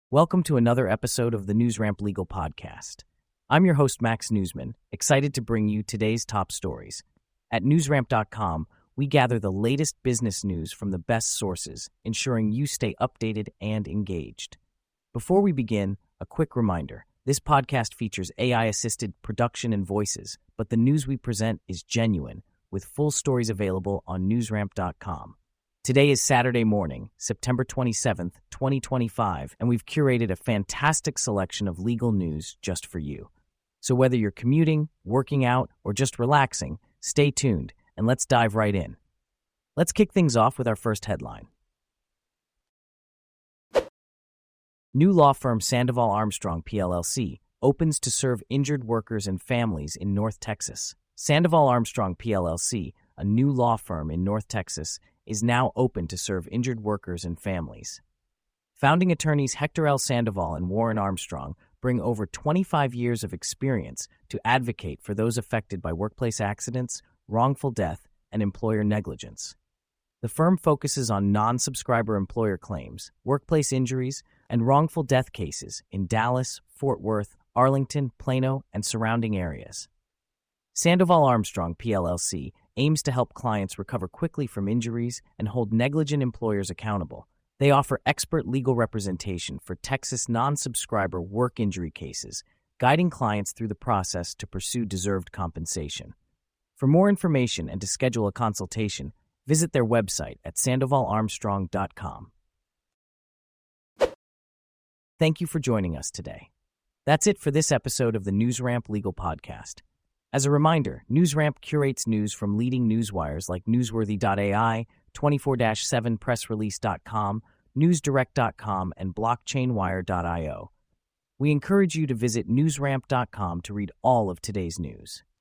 Welcome to another episode of the NewsRamp Legal Podcast. I'm your host, Max Newsman, excited to bring you today's top stories. At newsramp.com, we gather the latest business news from the best sources, ensuring you stay updated and engaged. Before we begin, a quick reminder. This podcast features AI-assisted production and voices, but the news we present is genuine, with full stories available on newsramp.com. Today is Saturday morning, September 27th, 2025, and we've curated a fantastic selection of legal news just for you. So whether you're commuting, working out, or just relaxing, stay tuned, and let's dive right in. Let's kick things off with our first headline. New law firm Sandoval Armstrong PLLC opens to serve injured workers and families in North Texas. Sandoval Armstrong PLLC, a new law firm in North Texas, is now open to serve injured workers and families. Founding attorneys Hector L. Sandoval and Warren Armstrong bring over 25 years of experience to advocate for those affected by workplace accidents, wrongful death, and employer negligence. The firm focuses on non-subscriber employer claims, workplace injuries, and wrongful death cases in Dallas, Fort Worth, Arlington, Plano, and surrounding areas. Sandoval Armstrong PLLC aims to help clients recover quickly from injuries and hold negligent employers accountable. They offer expert legal representation for Texas non-subscriber work injury cases, guiding clients through the process to pursue deserved compensation. For more information and to schedule a consultation, visit their website at sandovalarmstrong.com. Thank you for joining us today. That's it for this episode of the NewsRamp Legal Podcast. As a reminder, NewsRamp curates news from leading newswires like Newsworthy.ai, 24/7pressrelease.com, NewsDirect.com, and BlockchainWire.io. We encourage you to visit newsramp.com to read all of today's news.